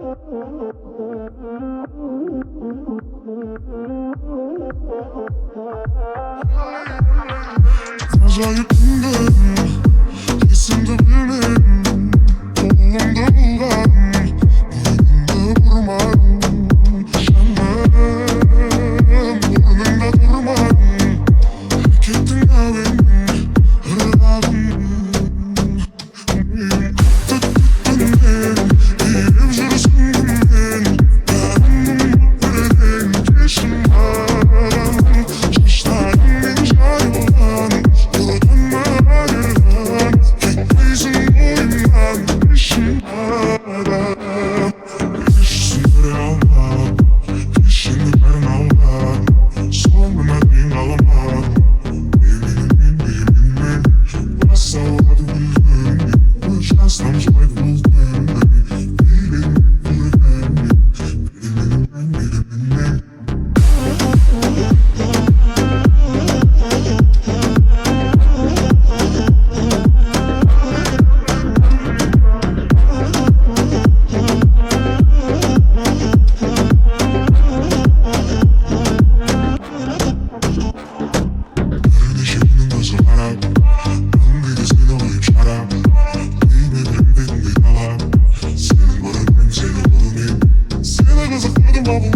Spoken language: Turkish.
Acayip indim, kesimde bilmem, kolumda bulgan, boynumda vurman, şanlarım, burnumda durman, terk ettin ya beni, hırladın. Tuttun beni, eğip jürüsün beni, ben buradayım, peşimden, şaştayım ninja yoldan. Senin bana ben seni bulunayım. Seni kızıkladım ama